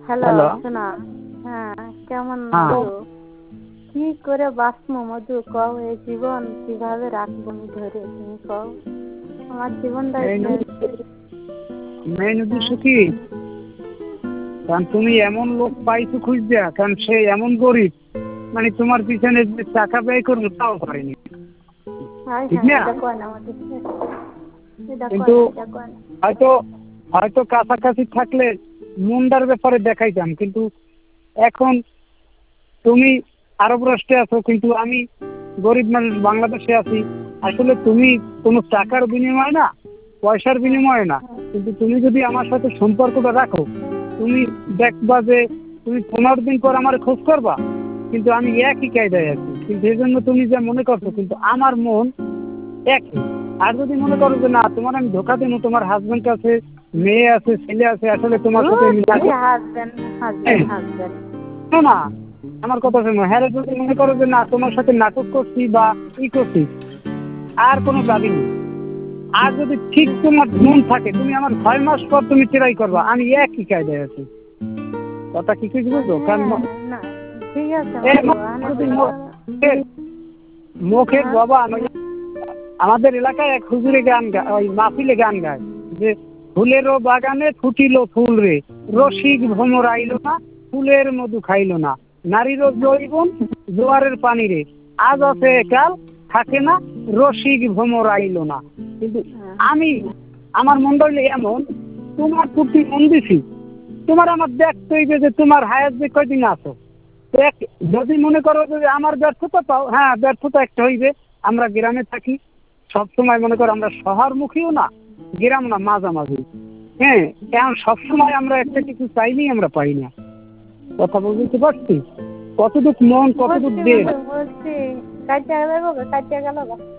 Hello, hello. শোনা। হ্যাঁ, কেমন হ্যাঁ। মধু? কি করে বাঁচবো মধু কও? এই জীবন কিভাবে রাখবো আমি ধরে, তুমি কও? আমার জীবনটাই মেইন শেষ। উদ্দেশ্য হ্যাঁ, কি? কারণ তুমি এমন লোক পাইছো খুঁজছা, কারণ সে এমন গরিব, মানে তোমার পিছনে যে টাকা ব্যয় করবো তাও পারেনি। হাই ঠিক হাই, না? এটা কয় না মধু, এটা কয় কিন্তু না, এটা কয় না। হয়তো হয়তো কাছাকাছি থাকলে মুন্ডার ব্যাপারে দেখাইতাম, কিন্তু এখন তুমি আরব রাষ্ট্রে আছো, কিন্তু আমি গরিব মানুষ বাংলাদেশে আছি। আসলে তুমি কোনো টাকার বিনিময় না, পয়সার হ্যাঁ, বিনিময় না, কিন্তু তুমি যদি আমার সাথে সম্পর্কটা রাখো, তুমি দেখবা যে তুমি 15 দিন পর আমার খোঁজ করবা, কিন্তু আমি একই কায়দায় আছি। কিন্তু এই জন্য তুমি যা মনে করছো, কিন্তু আমার মন একই। আর যদি মনে করো যে না, তোমার আমি ধোকা দেবো, তোমার হাজবেন্ড আছে, মেয়ে আছে, ছেলে আছে, আসলে তোমার সাথে ধুর, আমি কি হাসবেন, হাসবেন, হাসবেন। শোনো না, আমার কথা শোনো। হ্যাঁ, যদি মনে করো যে না, তোমার সাথে নাটক করছি বা ই করছি, আর কোনো দাবি নেই। আর যদি ঠিক তোমার মন থাকে, তুমি আমার 6 মাস পর তুমি ট্রাই করবা, আমি একই কায়দায় আছি। কথা কি কিছু বুঝছো? কারণ হ্যাঁ, না, ঠিক আছে মধু, যদি আনে মুখের হ্যাঁ, জবান আমাদের এলাকায় এক হুজুরে গান গায়, ওই মাহফিলে গান গায় যে ফুলেরও বাগানে ফুটিল ফুল রে, রসিক ভ্রমর আইল না, ফুলের মধু খাইল না, নারীরও জৈবন জোয়ারের পানি রে, আজ আছে কাল থাকে না, রসিক ভ্রমর আইল না। কিন্তু আমি, আমার মন্ডল এমন, তোমার প্রতি মন দিছি, তোমার আমার দেখতে হইবে যে তোমার হায়াত যে কয়দিন আছো। যদি মনে করো যে আমার ব্যর্থতা পাও, হ্যাঁ, ব্যর্থতা একটা হইবে। আমরা গ্রামে থাকি, সবসময় মনে করো আমরা শহরমুখীও না, গ্রাম না, মাঝামাঝি। হ্যাঁ, কারণ সবসময় আমরা একটা কিছু চাইলেই আমরা পাই না। কথা বলতে পারছি? কতটুক মন, কতটুক বুঝছি দেহ। মধু, বুঝছি। কাটিয়া গেল গো, কাটিয়া গেল গো।